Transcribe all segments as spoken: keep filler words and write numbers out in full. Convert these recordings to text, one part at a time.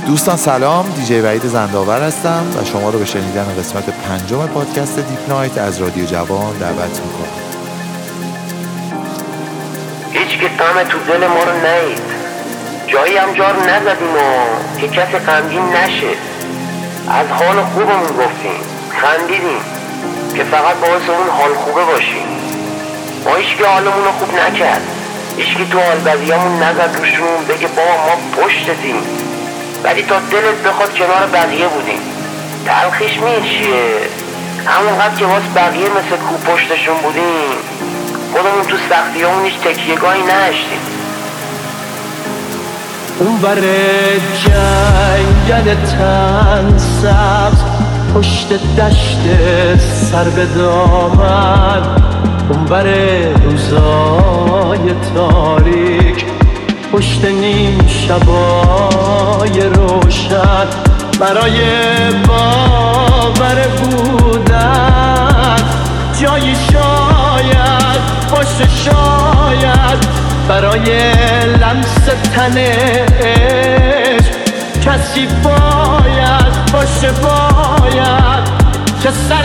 دوستان سلام، دیجی وحید زندآور هستم و شما رو به شنیدن قسمت پنجم پادکست دیپ نایت از رادیو جوان دعوت میکنم. هیچ که غم تو دل ما رو نهید، جایی هم جار نزدیم و که کسی غمگین نشه. از حال خوبمون گفتیم، خندیدیم که فقط باعث اون حال خوبه باشیم. ما هیچ که حالمون رو خوب نکرد، هیچ که تو حال بدیامون نزد روشون بگه بابا ما پشتتیم، ولی تا دلت بخواد کنار بقیه بودیم. تلخیش می چیه؟ همونقدر که واسه بقیه مثل کو پشتشون بودیم، خودمون تو سختیامون هیچ تکیه‌گاهی نداشتیم. اون بر جنگل تن سبز پشت دشت سر به دامن، اون بر روزای تاریک پشت نیم شبای روشن، برای باور بودن جایی شاید باشه، شاید برای لمس تن عشق کسی باید باشه، باید که سر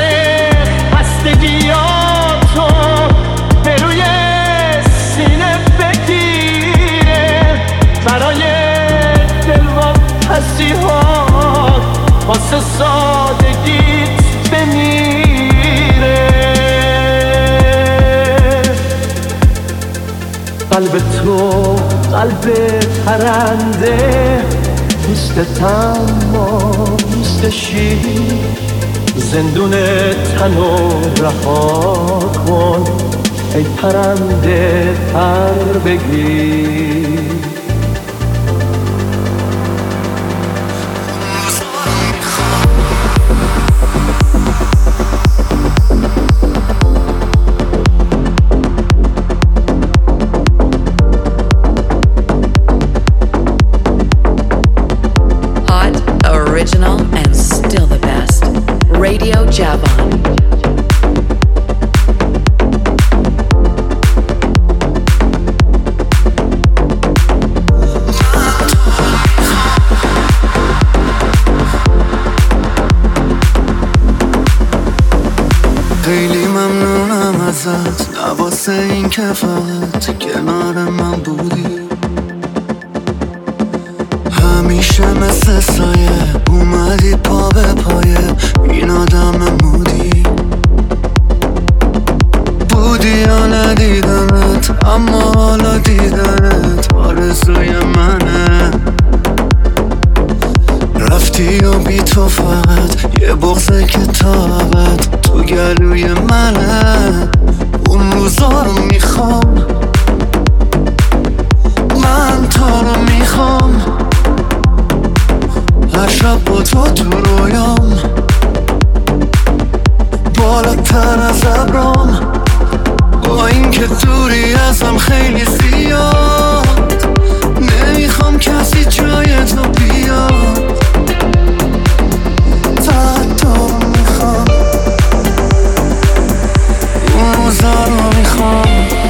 خستگیاتو به روی سینه بگیره، برای دلواپسی ها واسه سادگیت بمیره. قلب تو قلب پرنده، دوست اما دوست شیر، زندون تنو رها کن ای پرنده پر بگیر. Original and still the best. Radio Javon. خیلی ممنونم ازت، نواسه این که فقط کنار من بودی، همیشه مثل سایه اومدی پا به پایه این آدم مودی. بودی یا ندیدمت، اما حالا دیدنت آرزوی منه. رفتی و بی تو فقط یه بغضه که تا ابد تو گلوی منه. اون روزا رو میخوام، من تو رو میخوام، هر شب با تو تو رویام، بالاتر از ابرام، با این که دوری ازم خیلی زیاد، نمیخوام کسی جای تو بیاد، فقط تو رو میخوام، اون روزا رو میخوام.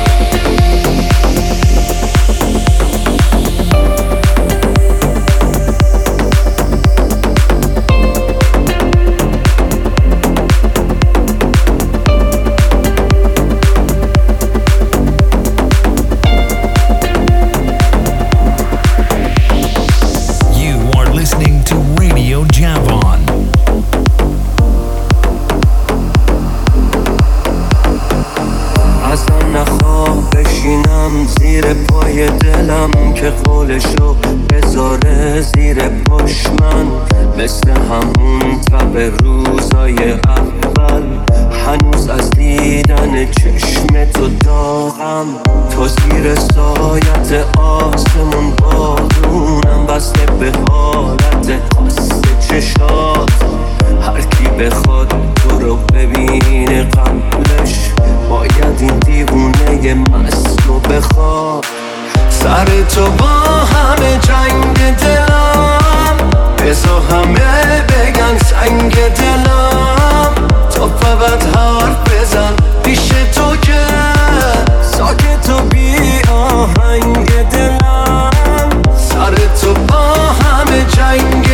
زیر پای دلم که قولشو بذاره زیر پاش من، مثل همون تب روزای اول، هنوز از دیدن چشم تو داغم. تو زیر سایت آسمون بارونم، بسته به حالت خاص چشات، هر کی بخواد تو رو ببینه قبلش باید این دیوونه مست رو بخواد. سر تو با همه جنگ دلم، بذار همه بگن سنگ دلم، تو فقط حرف بزن پیش تو که ساکت و بی آهنگ دلم. سر تو با همه جنگ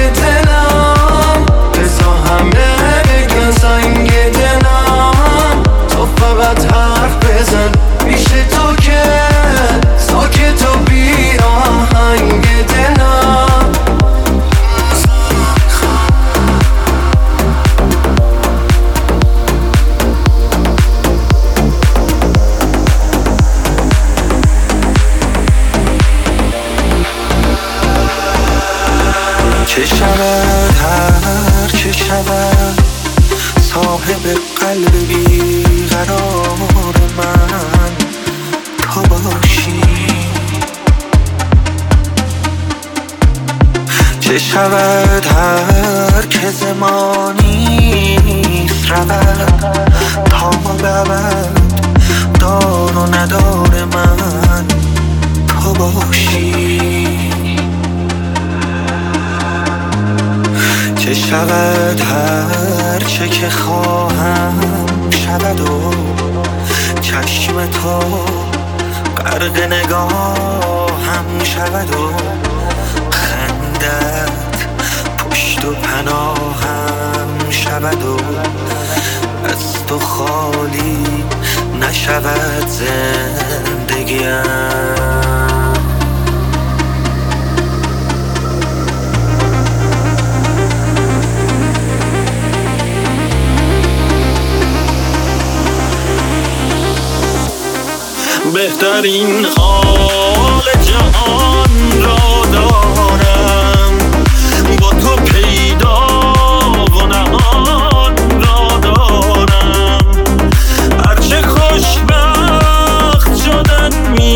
شود هر که زمانی رود تا مبود دار و ندار من تو باشی. چه شود هر چه که خواهم شود و چشم تو غرق نگاهم شود و خندت پشت و پناهم شود و از تو خالی نشود زندگیم. بهترین حال جهان را دارم، با تو پیدا و نهان را دارم. هرچه خوشبخت شدن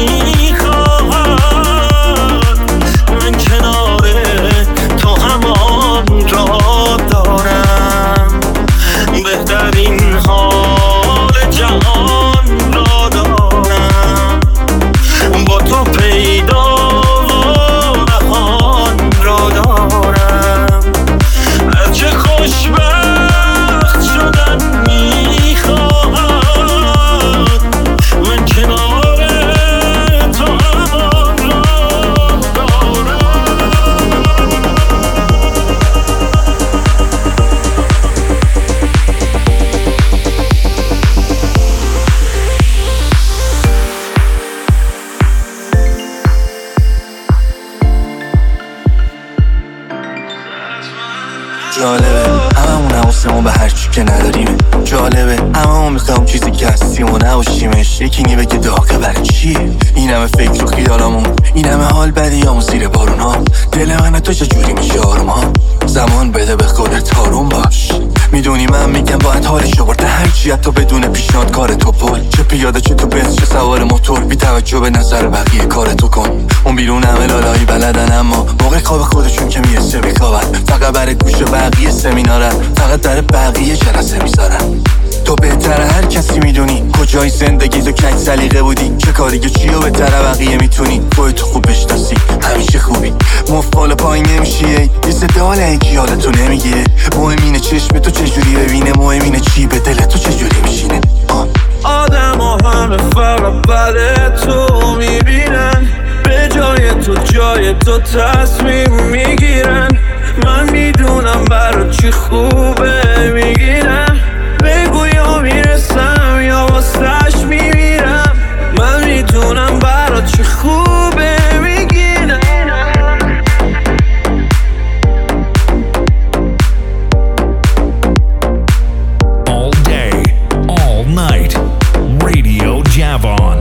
میخواهد من کنار تو همان را دارم. بهترین حال جهان را دارم، با تو پیدا و نهان را دارم. هرچه خوشبخت شدن میخواهد من کنار تو همان را دارم. جالبه هممون حواسمون به هرچی که نداریم. جالبه هممون میخوایم چیزی که هستیم و نباشیمش. یکی نی بگه داغه برای چیه این همه فکر و خیالامون، این همه حال بدیامون زیر بارون ها. دل من تو چجوری میشه آروم ها؟ زمان بده به خودت آروم باش. میدونی من میگم باید حالشو برده هرچی حتی بدون پیشنهاد کار تو پل. چه پیاده چه تو بنز چه سوار موتور، بی توجه به نظر بقیه کار تو کن. اون بیرون همه لالایی بلدن اما موقع خواب خودشون که میرسه میخوابن. فقط برای گوش بقیه سمینارن، فقط در بقیه جلسه میذارن. تو بهتره هر کسی میدونی کجای زندگی تو کج سلیقه بودی، چه کاریگه چی و بهتره بقیه میتونی. خودتو خوب بشناسی همیشه خوبی، مفال پایین نمیشی. یه صدا لنگی حالتو نمیگیره. مهم اینه چشم تو چجوری ببینه، مهم اینه چی به دل تو چجوری میشینه. آدم ها همه فقط بله تو میبینن، به جای تو جای تو تصمیم میگیرن. من میدونم برا چی خوبه میگیرم، بگو یا میرسم یا واسش میمیرم. من میدونم برا چی خوبه میگیرم. All day, all night, Radio Javon.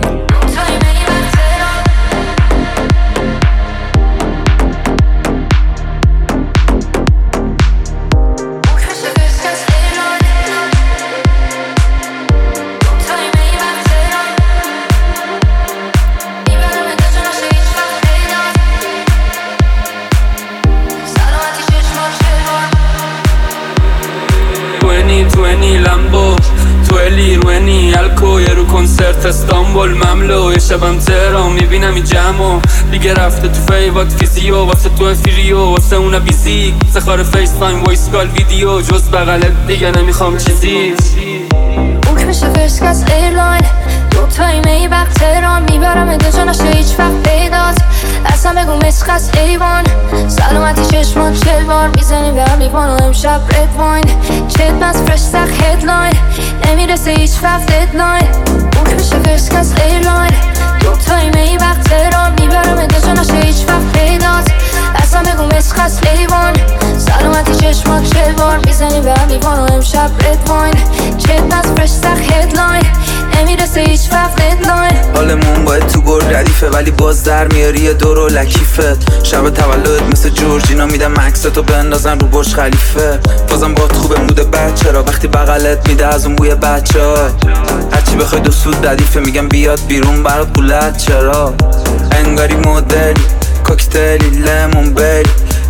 رو کنسرت استانبول مملو، یه شبم تهران میبینم این جمعو دیگه رفته تو فیوات فیزیو، واسه تو افیریو واسه اونا بیزی سخار فیس تایم وایس کال ویدیو، جز بغلت دیگه نمیخوام چیزی. بوک میشه فرست کلاس ایرلاین، دوتایی میبق تهران میبرم ادجا نشه هیچ وقت پیدات. اصلا بگو مسخص ایوان سلامتی چشمان چل بار میزنی به هم لیوان و امشب رد واین. چت بس فرش سخ هدلاین نمیرسه هیچ وقت ددلاین. بوک میشه فرست کلاس ایرلاین، دوتایی میبق تهران میبرم ادجا نشه هیچ وقت پیدات. اصلا بگو مسخص ایوان سلامتی چشمان چل بار میزنی به هم لیوان و امشب رد واین. چت بس فرش سخ هدلاین نمیرسه هیچ وقت ددلاین. حالمون باید تو گل ردیفه ولی باز در میاری یه دور و لکیفت. شب تولد مثل جورجینا میدم عکستو بندازن رو برج خلیفه. بازم باد خوبه موده بچه را وقتی بغلت میده از اون بوی بچه ها. هرچی بخوای دو سود ردیفه میگم بیاد بیرون برات بولت. چرا انگاری مدلی کوکتلی لیمون بیلی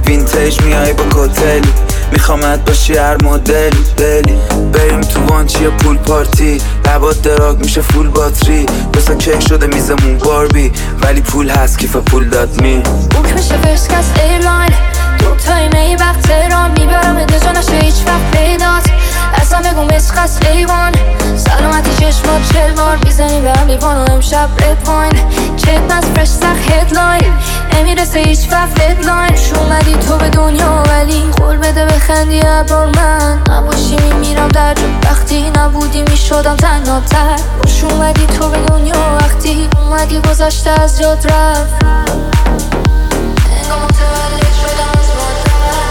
وینتیج میای با کتلی، میخوامت باشی هر مدلی بلی. بریم تو وانچی پول پارتی، لبات دراگ میشه فول باتری. بسا کیک شده میزمون باربی، ولی پول هست کیف پول داد می بوک میشه فرسکس ایرلاین، دوتای می وقت تهران میبرم دجا نشه هیچ وقت پیدات. اصلا بگو مسخص ایوان، سلامتی چشمات چلوار میزنی به هم لیوان و امشب رد واین. چت نز فرش سخ هدلاین، نمیرسه هیچ وقت ددلاین. شومدی تو به دنیا ولی قول بده بخندی عبار من نباشی میمیرم در جو. وقتی نبودی میشدم تنها تر. شومدی تو به دنیا وقتی اومدی گذشته از جاد رفت. انگاه متولد شدم از مادر.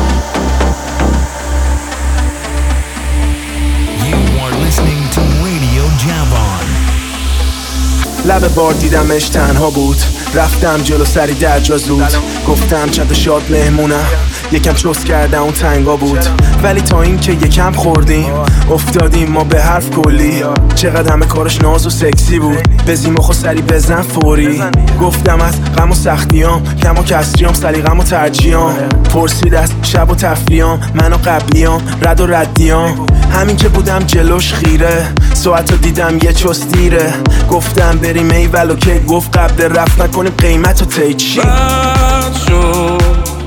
Listening to Radio Javon. لب بار دیدمش تنها بود، رفتم جلو سری در جا زود. گفتم چند تا شاد مهمونم، یکم چوس کردم اون تنگا بود. ولی تا این که یکم خوردیم افتادیم ما به حرف کلی. چقدر همه کارش ناز و سکسی بود، بزیم و خو سری بزن فوری. گفتم از غم و سختیام، کم و کسریام، سلیقم و ترجیام. پرسید از شب و تفریام، من و قبلیام، رد و ردیام. همین که بودم جلوش خیره، ساعتو دیدم یه چوس دیره. گفتم بریم ایول و که گفت قبل رفت نکنیم قیمت و تیچی. بد شد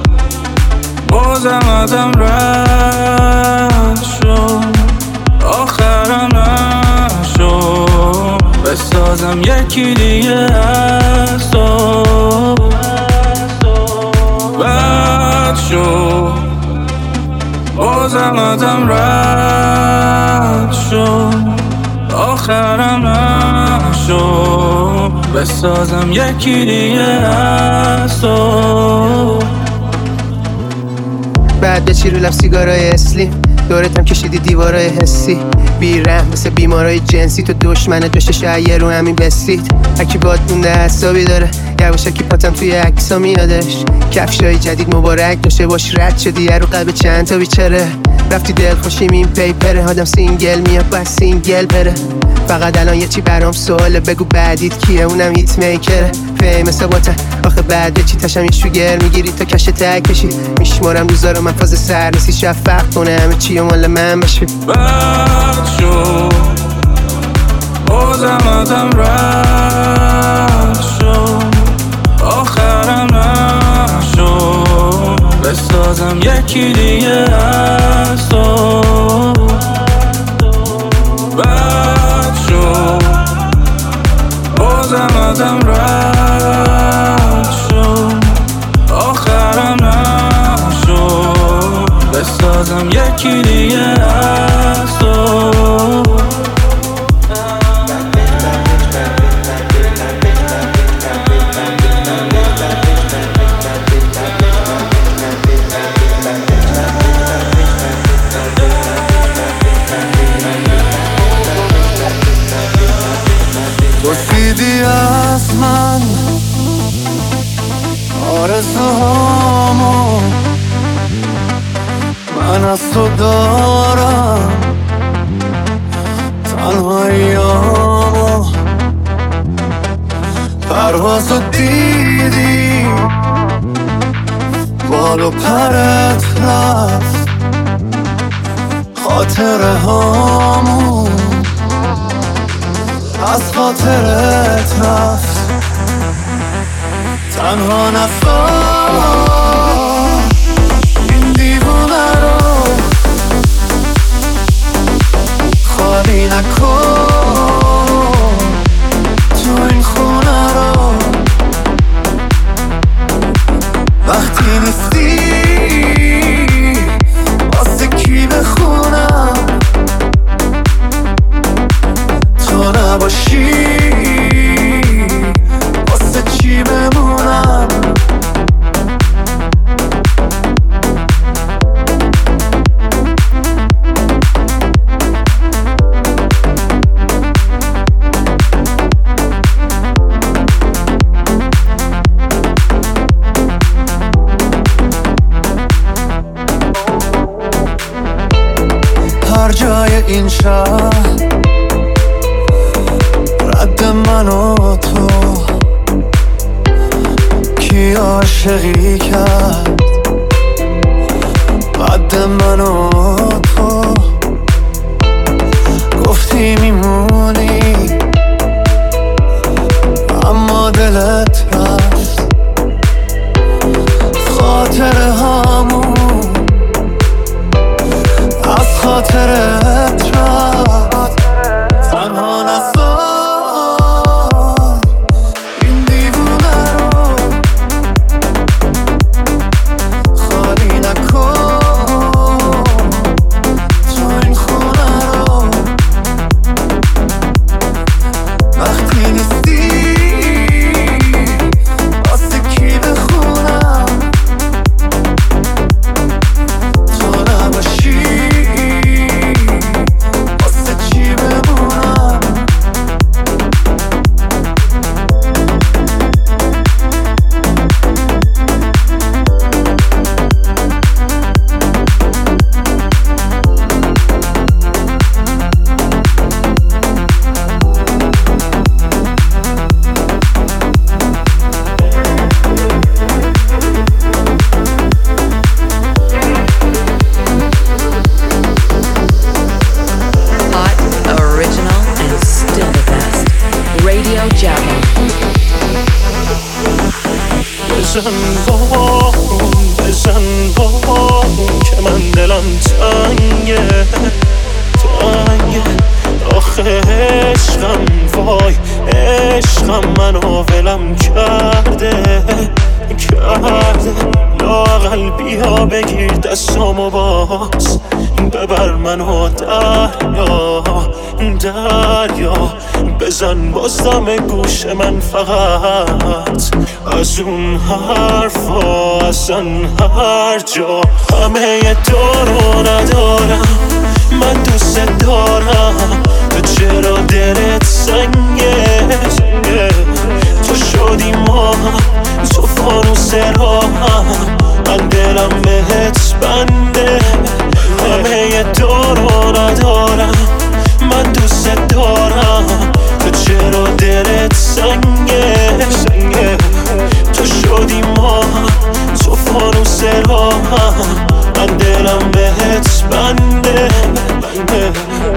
بازم ازم رد شد، آخرم نشد بسازم یکی دیگه از تو. بد شد بازم ازم رد شد، آخرم نشد بسازم یکی دیگه از تو. بعد به چی رو لب سیگارای اسلیم، دورتم کشیدی دیوارای حسی. بیرحم مثل بیمارای جنسی، تو دشمن داشته شایر رو همین بستید. هکی باد مونده حسابی داره، یواشکی پاتم توی عکسا میادش. کفشای جدید مبارک داشته باش، رد شدی رو قلب چند تا بیچاره. رفتی دل خوشیم این پیپره، آدم سینگل میاد باید سینگل بره. فقط الان یه چی برام سواله، بگو بعدیت کیه؟ اونم هیت میکره. فیمس باته آخه بعد چی تشم یه شوگر میگیری تا کش تک کشی. میشمارم روزا رو من فاز سر نسی، شفق کنه همه چی و مال من بشی. بد شد بازم ازم رد شد، آخرم نشد بسازم یکی دیگه از تو. بد شد بازم ازم رد شد، آخرم نشد بسازم یکی دیگه از تو. پرسیدی از من آرزوهامو، من از تو دارم تنهاییامو. پروازو دیدی بال و پرت رفت، خاطره هامو از خاطرت رفت. تنها نفر این دیوونه رو خالی نکن، تو این خونه رو وقتی نیستی واسه کی بخونم؟ تو نباشی واسه چی بمونم؟ هر جای این شهر رد من و تو، کی عاشقی کرد حد من و تو گفتی میمونی اما دلت رفت خاطر همون از خاطرت رفت تنها نزار این دیوونه رو خالی نکن تو این خونه رو وقتی نیستی واسه کی بخونم تو نباشی واسه چی بمونم Hot, original, and still the best. Radio Java. بزن بارون بزن بارون که من دلم تنگه تنگه آخه عشقم وای عشقم منو ولم کرده کرده لااقل بیا بگیر دستامو باز ببر منو دریا دریا بزن بازدم گوش من فقط از اون حرفا اصلا هر جا همه دارو ندارم من دوست دارم تو چرا دلت سنگه سنگه تو شدی ما تو فانوس راهم من دلم بهت بنده همه دارو ندارم من دوست دارم تو چرا دلت سنگه سنگه تو شدی ما تو فانوس راهم من دلم بهت بنده بنده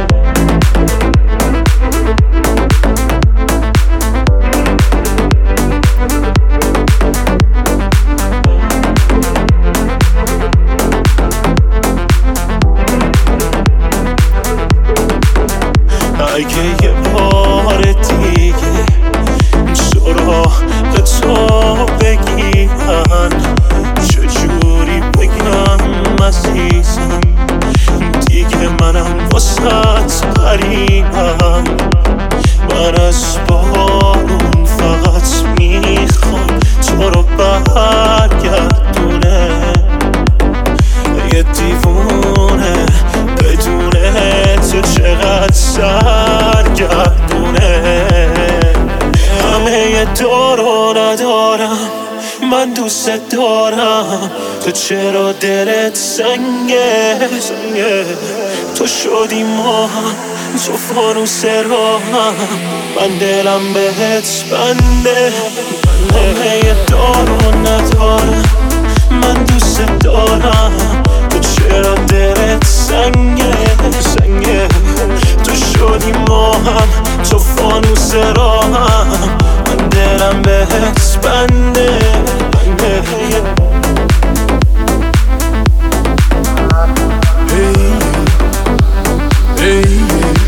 اگه یه بار دیگه سراغ تو بگیرن چجوری بگم عزیزم دیگه منم واسط غریبم من از بارون فقط میخوام تو رو برگردونه یه دیوونه بدونه تو چقدر سرگردونه همه دارو ندارم من دوست دارم تو چرا دلت سنگه سنگه تو شدی ما تو فانوس راهم من دلم بهت بنده همه دارو ندارم من دوست دارم تو چرا دلت سنگه سنگه تو شدی ما هم تو فانوس راهم من دلم بهت بنده بنده hey, hey.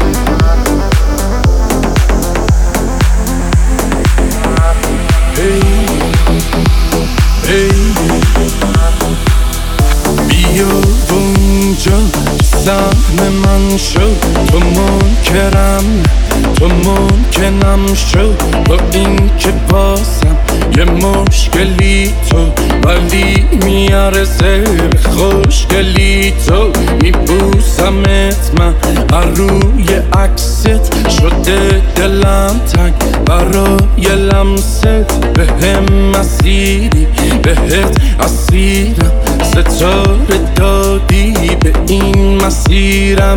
بیا اونجا سهم من شد تو منکرم تو ممکنم شد با این که بازم یه مشکلی تو ولی میارزه خوشگلی تو میبوسمت من هر روی عکست شده دلم تنگ برای لمست به هم مسیری بهت اسیرم ستاره دادی به این مسیرم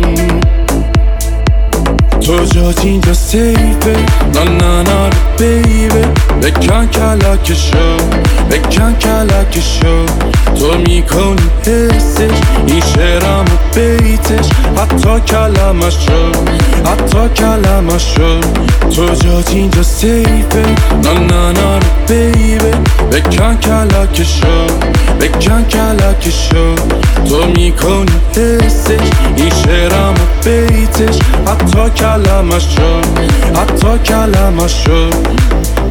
تو جات اینجا سیفه نه نه نه بیبه بکن کلکشو بکن کلکشو تو میکنی حسش، این شعرم و بیتش، حتی کلمش شد، حتی کلمش شد. تو جات اینجا سیفه، نه نه نه بیبه، بکن کلک شد، بکن کلک شد. تو میکنی حسش، این شعرم و بیتش، حتی کلمش شد، حتی کلمش شد.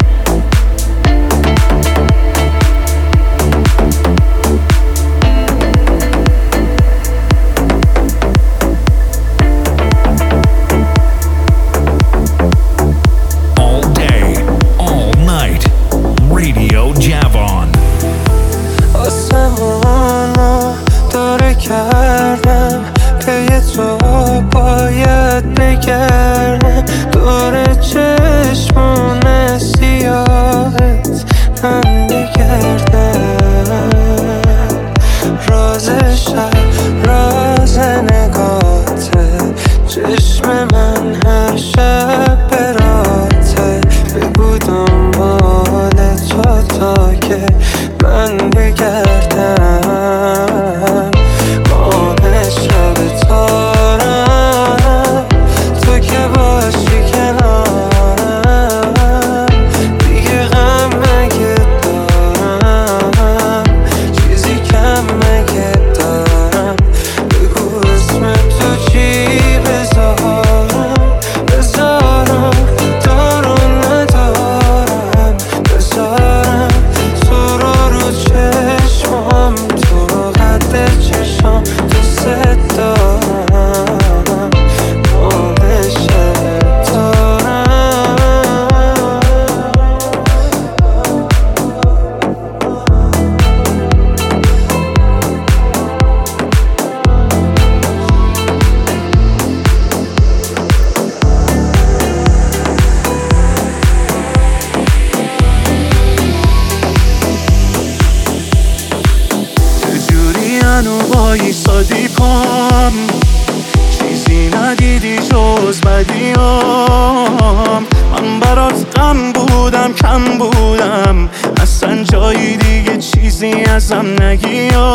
آسمانو داره کردم پی تو باید بگردم دور چشمون سیاهت من بگردم. راز شب راز نگاته، چشم من هر شب براته. بگو دنبال تو تا که من بگردم. ماه شب تارم تو که باشی کنارم، دیگه غم مگه دارم، چیزی کم مگه دارم. بگو اسم تو چی بذارم، بذارم دارو ندارم، بذارم تو رو رو چشمم، تو رو قد چشم دوست دارم. ماه شب چجوری هنو وایسادی پام، چیزی ندیدی جز بدیام. من برات غم بودم کم بودم، اصلا جایی دیگه چیزی ازم نگیا.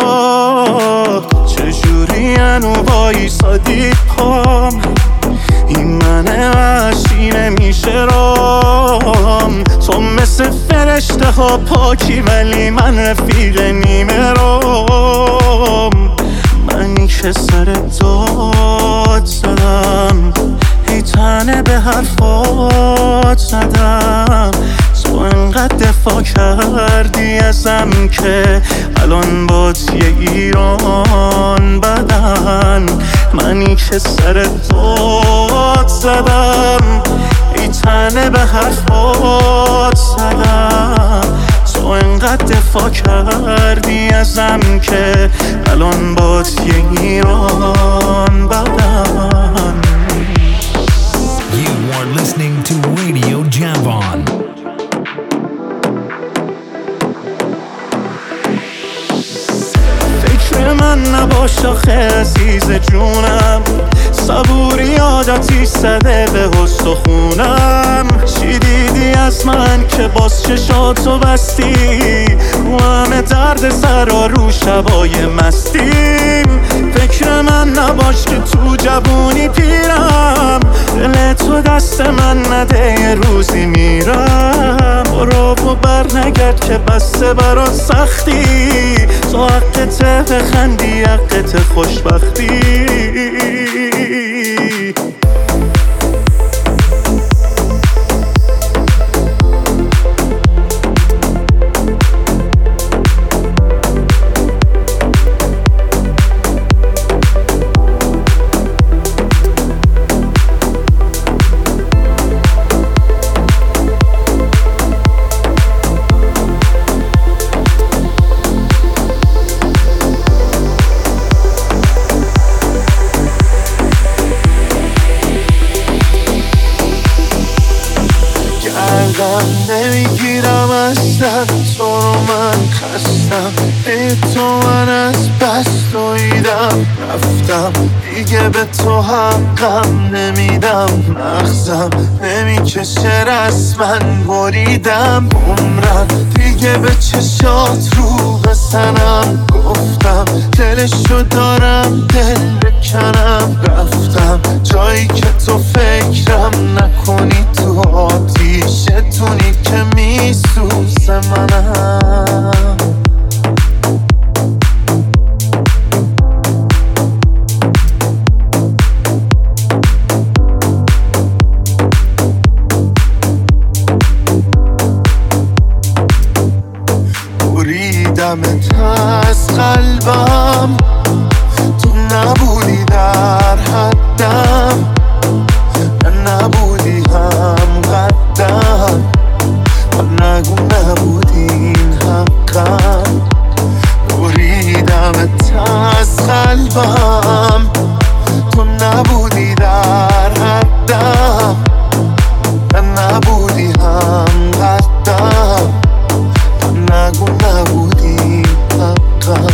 چجوری هنو وایسادی پام، این من وحشی نمیشه رام. تو مثل فرشته ها پاکی ولی من رفیق نیمه رام. منی که سر داد زدم، هی تنه به حرفات زدم. تو انقدر دفاع کردی ازم که الان بات یه ایران بدن. منی که سر داد زدم، ای تنه به حرفات زدم. تو انقدر دفاع کردی ازم که الان بات یه ایران بدن. You are listening to Radio Javon. فکر من نباش آخه عزیز جونم، صبوری عادتی زده به استخونم. چی دیدی از من که باز چشاتو بستی، رو همه درد سرا رو شبای مستیم. فکر من نباش که تو جوونی پیرم، دل تو دست من نده یه روزی میرم. برو و بر نگرد که بسته برات سختی، تو حقته بخندی حقت خوشبختی. نمیگیرم اصلا تو رو من خستم، ای تو من از بس دویدم رفتم دیگه به تو حقم نمیدم. مغزم نمیکشه رسمن بریدم، عمرم دیگه به چشات رو بزنم گفتم دلشو دارم دل بکنم رفتم جایی که تو فکرم نکنی تو آتیشتونی که میسوزه منم بریدمت از قلبم تو نبودی در حدم نبودی هم قدم نگو نبودی این حقم بریدمت از قلبم تو نبودی در حدم نبودی هم قدم نگو نبودی حقم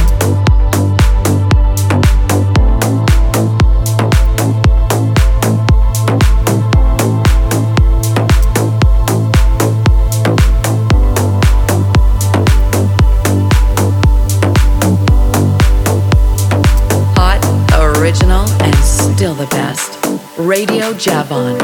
Hot, original, and still the best. Radio Javon.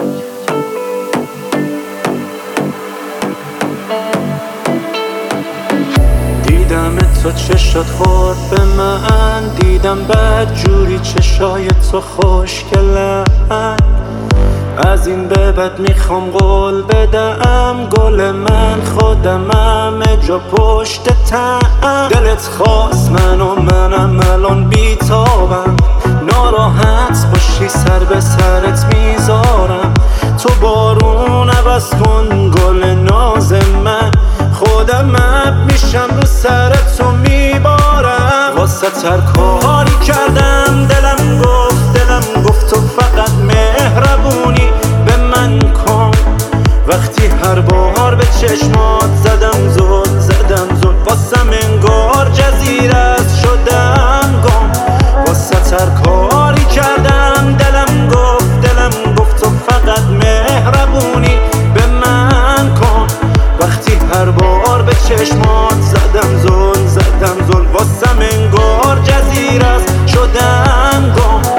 دیدم تو چشات خورد به من دیدم بد جوری چشای تو خوشگلن از این به بعد میخوام قول بدم گل من خودم همه جا پشت تن دلت خواست من و منم الان بیتابم ناراحت باشی سر به سرت میذارم تو بارون عوض کن گل ناز من خودم اب میشم رو سرتو میبارم واسه تر کاری کردم دلم گفت دلم گفت تو فقط مهربونی به من کن وقتی هر بار به چشمات زدم زل زدم زل واسم انگار جزیره است شدم گم واسه تر کاری کردم دلم گفت دلم گفت تو فقط مهربونی به من کن وقتی هر بار به چشمات زدم زل زدم زل واسم انگار جزیره است شدم گم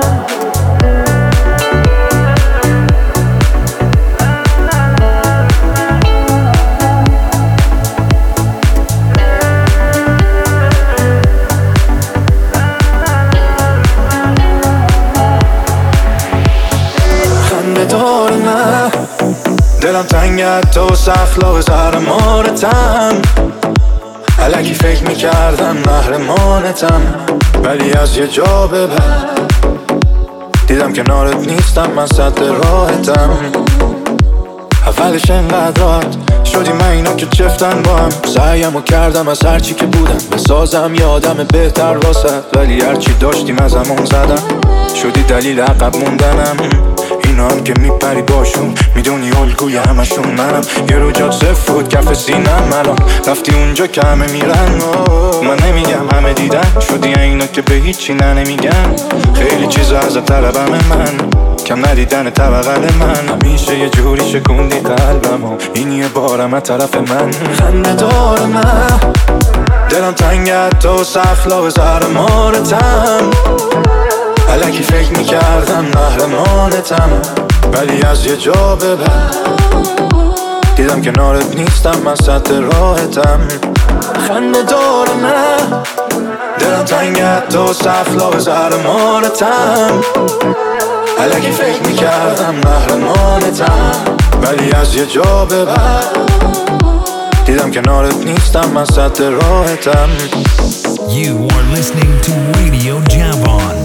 دلم تنگت تو سخلا زهر مارتم الکی فکر میکردم محرمانتم ولی از یه جا به بعد دیدم کنارت نیستم من صد راحتم اولش انقدر راحت شدی من اینا که چفتن با هم سعیمو کردم از هرچی که بودم بسازم یه آدم بهتر واسه ولی هرچی داشتیم از همون زدم شدی دلیل عقب موندنم اینا هم که میپری باشون میدونی الگوی همشون منم یه رو جات صفر بود کف سینم الان رفتی اونجا که همه میرن من نمیگم همه دیدن شدی اینا که به هیچی نه نمیگن خیلی چیزا از طلبم من کم ندیدن طبقل من همیشه یه جوری شکوندی قلبم و این یه بارم از طرف من خنده دار من دلم تنگت تو سخلا زهر مارتم الکی فکر میکردم محرمانتم ولی از یه جا به بعد دیدم کنارت نیستم من صد راحتم خنده دار من دلم تنگت تو سخلا زهر مارتم الکی فکر میکردم محرمانتم ولی از یه جا به بعد دیدم کنارت نیستم من صد راحتم. You are listening to Radio Javon.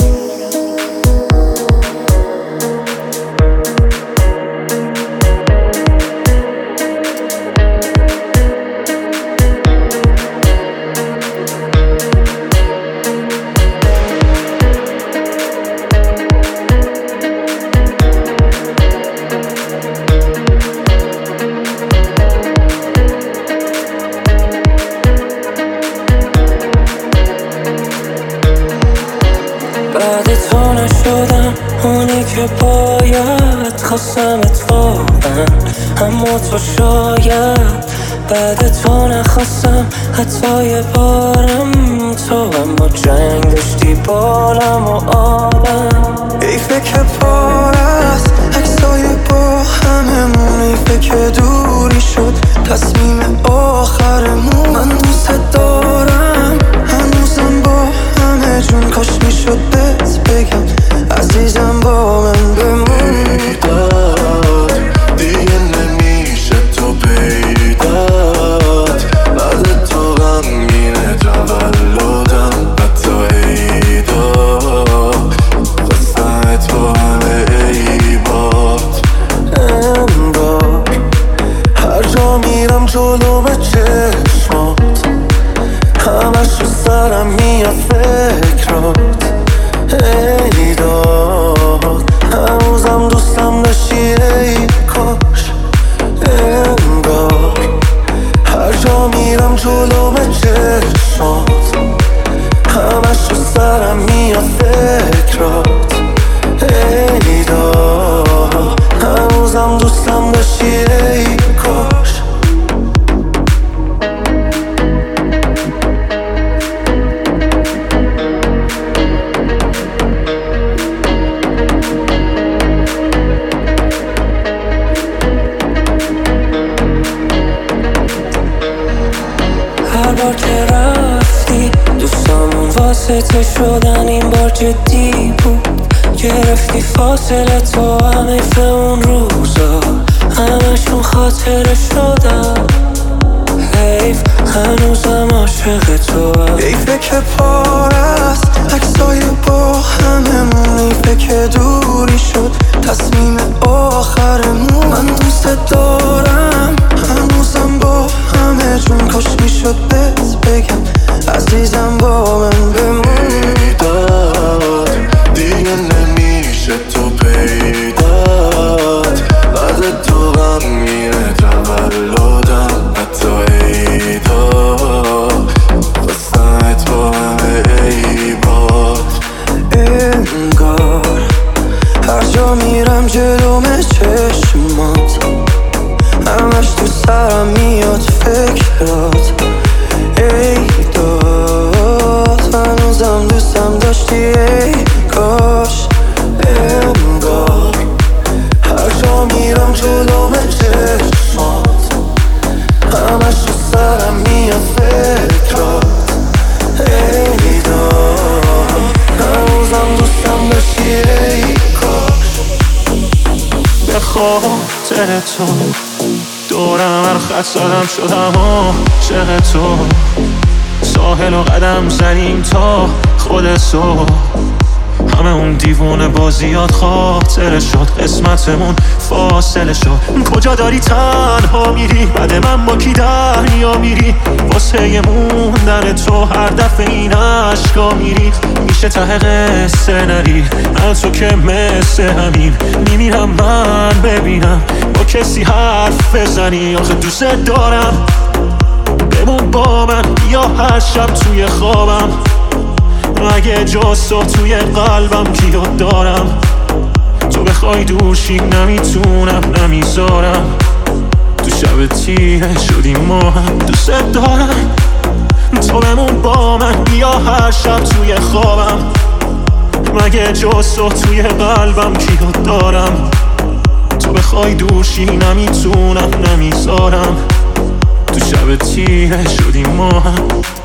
اونی که باید خواستمت واقعا اما تو شاید بعد تو نخواستم حتی یه بارم تو، اما جنگ داشتی بالم و آلم. حیفه که پار است عکسای با هممون، حیفه که دوری شد تصمیم آخرمون. من دوست دارم هنوزم با همه جون، کاش میشد بهت بگم عزیزم با من بمون. پیدات دیگه نمیشه تو پیدات، بعد تو غمگینه تولدم حتی عیدا، خواستمت با همه عیبات. انگار هر جا میرم جلو به چشمات، همش رو سرم میاد فکرات. ای داد هنوزم دوستم داشتی ای کاش. انگار هر جا میرم جلو به چشمات، همش رو سرم میاد فکرات. ای داد هنوزم دوستم داشتی ای کاش. هر بار که رفتی دوستامون واسطه شدن، این بار جدی بود. گرفتی فاصله تو، هم حیف اون روزا همشون خاطره شدن. حیف هنوزم عاشق تو هم. حیفه که پار است عکسای با هممون، حیفه که دوری شد تصمیم آخرمون. من دوست دارم هنوزم با همه جون، کاش میشد بهت بگم عزیزم با من بمون. پیدات دیگه نمیشه تو پیدات، بعد تو غمگینه تولدم حتی عیدا، خواستمت با همه عیبات. انگار هر جا میرم جلوم چشمات، همش تو سرم میاد فکرات. ای داد هنوزم دوستم داشتی ای کاش. انگار هر جا میرم جلوم چشمات، همش تو سرم میاد فکرات. ای داد هنوزم دوستم داشتی ای کاش. به خاطر تو دورم هر خط زدم شدم عاشق تو، ساحل و قدم زنیم تا خود صبح. همه اون دیوونه بازیات خاطره شد، قسمتمون فاصله شد. کجا داری تنها میری، بعد من با کی دریا میری؟ واسه موندن تو هر دفعه این عشقا میری. میشه ته قصه نری من تو که مثل همین، میمیرم من ببینم با کسی حرف بزنی. آخه دوست دارم بمون با من، یا هر شب توی خوابم اگه جز تو توی قلبم کیو دارم. تو بخوای دوشی نمیتونم نمیذارم، تو شب تیره شدیم ما هم. دوست دارم تو بمون با من، بیا هر شب توی خوابم مگه جز تو توی قلبم کیو دارم. تو بخوای دوشی نمیتونم نمیذارم، تو شب تیره شدیم ما هم.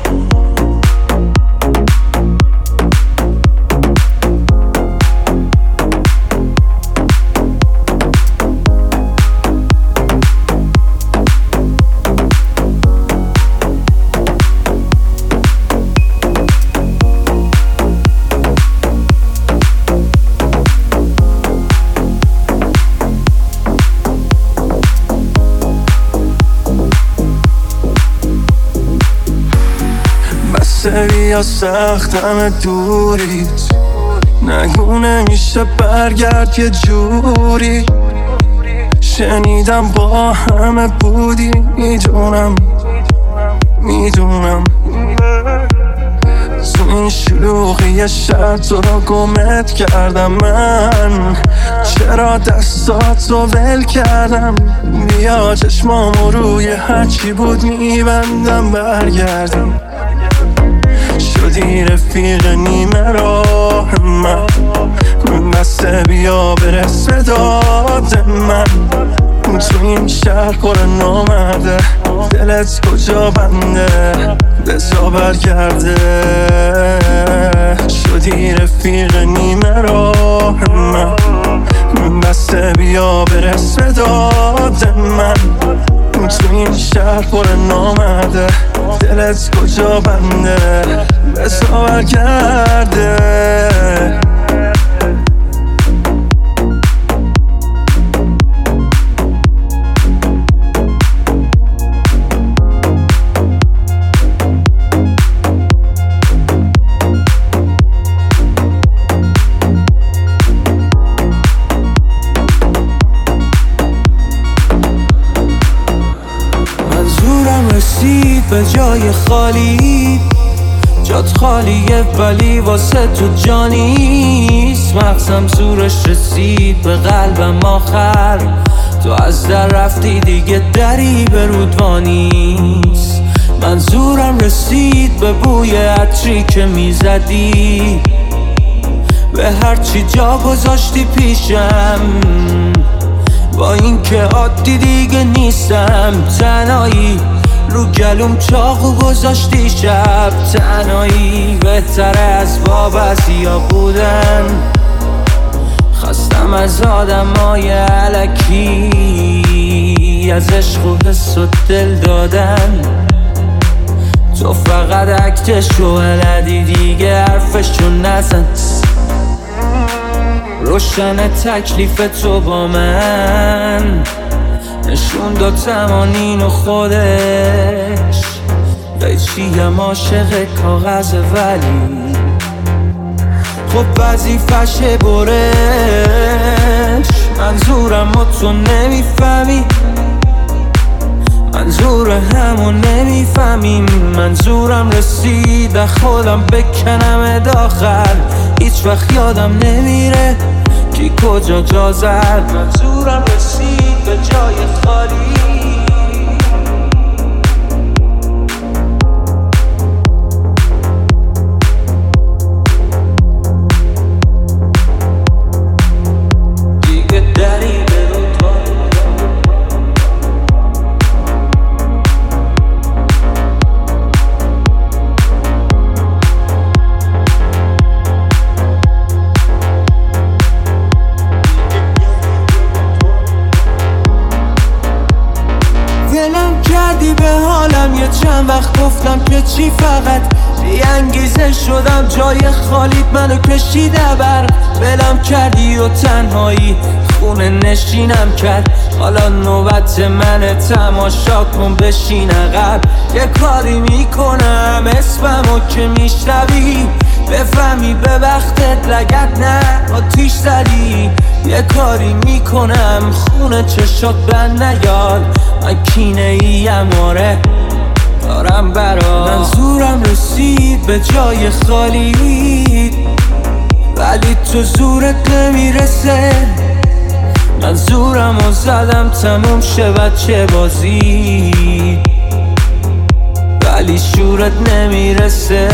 بیا سخت همه دوریت، نگو نمیشه برگرد یه جوری. شنیدم با همه بودی، میدونم میدونم تو این شلوغی شهر تو رو گمت کردم من. چرا دستاتو ول کردم؟ بیا چشمامو روی هرچی بود میبندم برگردیم. شدی رفیق نیمه راه من، بسته بیا برس به داد من. تو این شهر پر نامرده، دلت کجا بنده بزا برگرده. شدی رفیق نیمه راه من، بسته بیا برس به داد من. تو این شهر پر نامرده، دلت کجا بنده بزا برگرده. به جای خالی، جات خالیه ولی واسه تو جانیست. مغزم زورش رسید به قلبم آخر، تو از در رفتی دیگه دری به رودوانیست. من زورم رسید به بوی عطری که میزدی، به هرچی جا گذاشتی پیشم. با این که عادی دیگه نیستم، تنهایی رو گلوم چاقو گذاشتی شب. تنهایی بهتره از وابستیا بودن. خستم از آدمای الکی، از عشق و حس و دل دادن. تو فقط اکتشو بلدی دیگه حرفشو نزن. روشن تکلیف تو با من، نشون داد تمانین و خودش. قیچیم عاشق کاغذ ولی خب وظیفشه برش. منظورم و تو نمیفهمی، منظور همون نمیفهمیم. منظورم رسید خودم بکنم داخل، هیچ وقت یادم نمیره کی کجا جا زد. منظورم رسید به جای خالی، دیگه دری به به حالم. یه چند وقت گفتم که چی، فقط بی انگیزه شدم. جای خالیت منو کشیده بر بلم کردی و تنهایی خونه نشینم کرد. حالا نوبت منه، تماشا کن بشین عقب. یه کاری میکنم اسممو که میشنوی بفهمی به وقتت لگت نه آتیش زدی. یه کاری میکنم خونه چشات بند نیاد. من کینه ایم آره دارم برا. منظورم رسید به جای خالی، ولی تو زورت نمیرسه. منظورم رو زدم تموم شه بچه بازی، ولی شورت نمیرسه.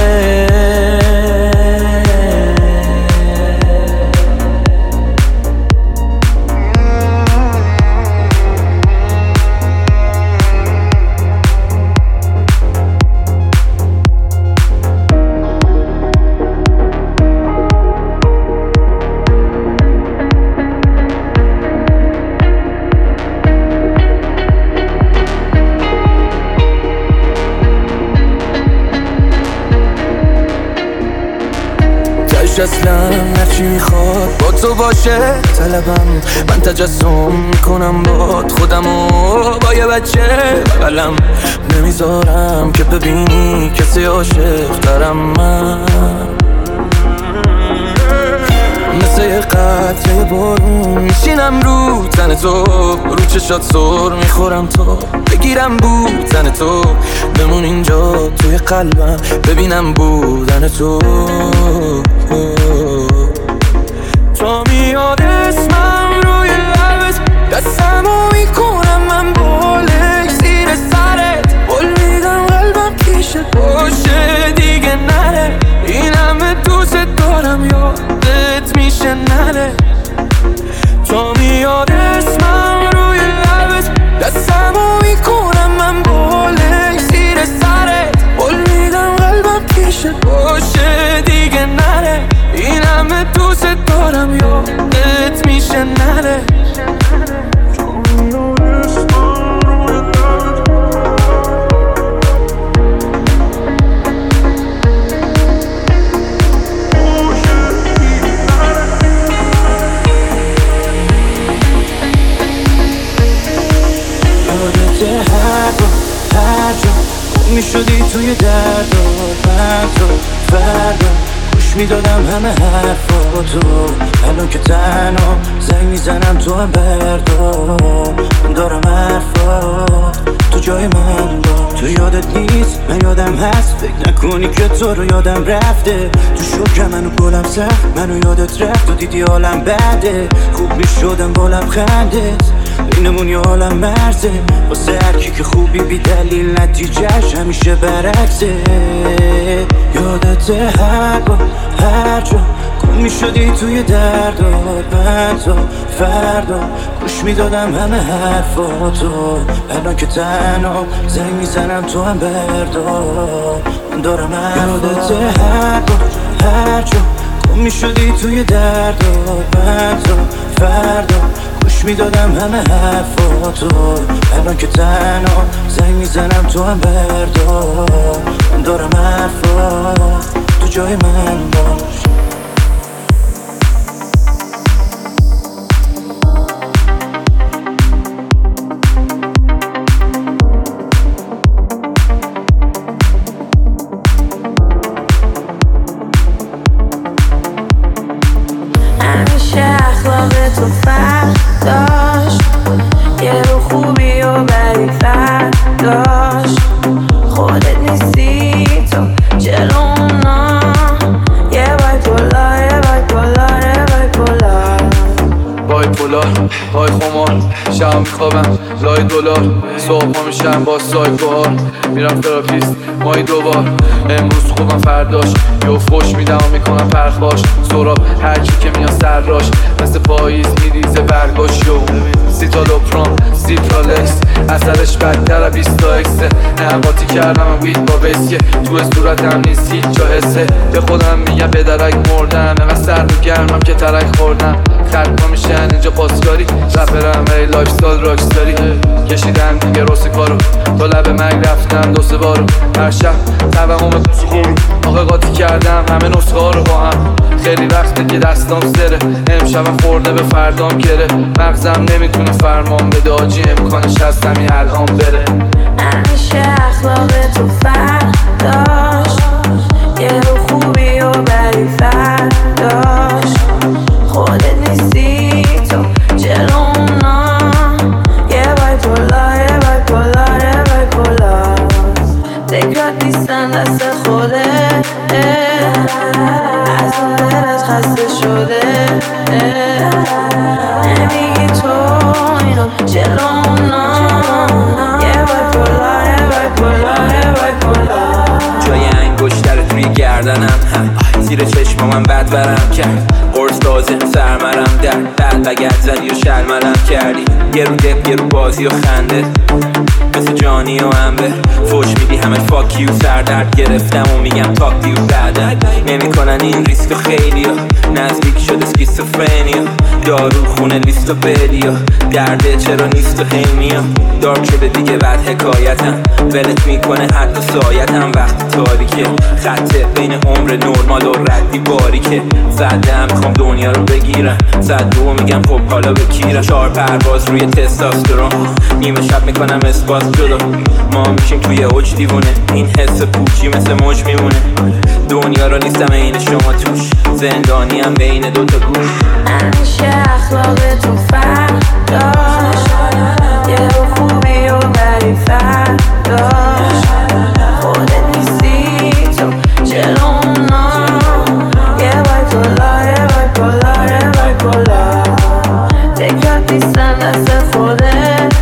اصلا هرچی میخواد با تو باشه طلبم. من تجسم کنم باد خودمو با یه بچه بغلم. نمیذارم که ببینی کسی عاشق ترم. من واسه یه قطره بارون میشینم رو تن تو، رو چشات سر میخورم تو، بگیرم بودن تو، بمون اینجا توی قلبم ببینم بودن تو. تو میاد اسمم روی لبت، دستمو میکنم من بالک زیر سرت، بول میدم قلبم پیشت باشه دیگه نره، این همه دوست دارم یادت میشه نره. تو میاد اسمم روی لبت، دستمو میکنم من بالک زیر سرت، بول میدم قلبم پیشت باشه دیگه نره، این همه دوست دارم یادت میشه نره. میشدی توی درد و بند و فردا گوش میدادم همه حرفاتو، الان که تنها زنگ میزنم تو هم بردار، من دارم حرفات تو جای من با تو یادت نیست من یادم هست، فکر نکنی که تو رو یادم رفته، تو شکر منو گلم سخت منو یادت رفت و دیدی حالم بده، خوب میشدم با لبخندت اینمون یه عالم مرزه، واسه هرکی که خوبی بی دلیل نتیجهش همیشه برعکسه. یادت هر با هر جا گم میشدی توی درد و بند و فردا گوش میدادم همه حرفاتو، الان که تنها زنگ میزنم تو هم بردار، من دارم یادت هر با هر جا گم میشدی توی درد و بند و فردا گوش میدادم همه حرفاتو، الان که تنها زنگ میزنم تو هم بردار، من دارم حرفات تو جای من باش. همیشه اخلاق تو فرق داشت، یه رو خوبی و بدی فرق داشت، خودت نیستی تو جلو اونا، یه بایپولار یه بایپولار یه بایپولار بایپولار های خمار، شب میخوابم لای دلار، صبح ها میشم با سایکوهار، میرم تراپیست مایی دوبار، امروز خوبم فرداش یه فوش میدم و میکنم پرخاش، سراب هرچی که میاد سر راش، مثل پاییز میریزه برگاش، یو سیتالوپرام سیترالکس اثرش بدتر بیستا اکسه، نه قاطی کردم وید با بسکه، تو صورتم نیست هیچ جا حسه، به خودم میگم به درک مردم، انقدر سرد و گرمم که ترک خوردم، خرپا میشن اینجا پاسکاری، رپرم ای لایف ستایل راکستاری، کشیدم دیگه روز کارو، تا لب مرگ رفتم دو سه بارو، هر شب توهم سخورو، آخه قاطی کردم همه نسخه ها رو با هم، خیلی وقته که دستام سره، امشبم خورده به فردام گره، مغزم نمیتونه فرمان بده، آجی امکانش هست همین الان بره. همیشه اخلاق تو فرق داشت، یه رو خوبی و بدی فرق داشت، خودت نیستی تو جلو اونا، یه بایپولار یه بایپولار یه بایپولار، فکرات نیستن دست خودت، از اون دلت خسته شده، نمیگی تو اینو جلو اونا، یه بایپولار یه بایپولار یه بایپولار، جای انگشترت روی گردنم هم زیر چشم من بد برم کرد، قرص لازم سرمرم در بد بگرد زدی و شلمرم کردی، یه رو دپ یه رو بازی و خنده، مثل جانی و امبر فوش میدی همه فاکی و سردرد گرفتم و میگم تاکتی و بعدن نمی کنن این ریسک خیلی ها، نزدیک شد اسکیزوفرنیا، دارو خونه لیست و بدیا، درده چرا نیست و هیمیا، دارک شده دیگه بعد حکایتم، ولت میکنه حتی سایتم وقتی تاریکه، خطه بین عمر نرمال و ردی باریکه، زده هم میخوام دنیا رو بگیرم، زد دو میگم خب حالا بکیرم، چار پرواز روی تستاسترون، نیمه شب میکنم اسپاس جدا، ما میشیم توی اوج دیوونه، این حس پوچی مثل موج میمونه، دنیا رو نیستم این شما توش، زندانی هم بین دوتا گوش. همیشه اخلاقتون فرق داشت، یه خوبی و بری فرق داشت، خودت نیستی تو جلونا، یه وای کلا یه وای کلا یه وای کلا، تکرات نیستن دست خودت،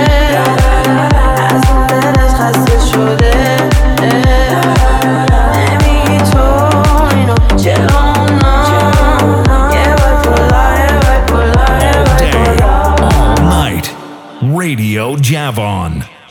از اون دلت خسته شده، نمیگی تو اینو جلونا، یه وای کلا یه وای کلا یه وای کلا. All night, Radio Javon.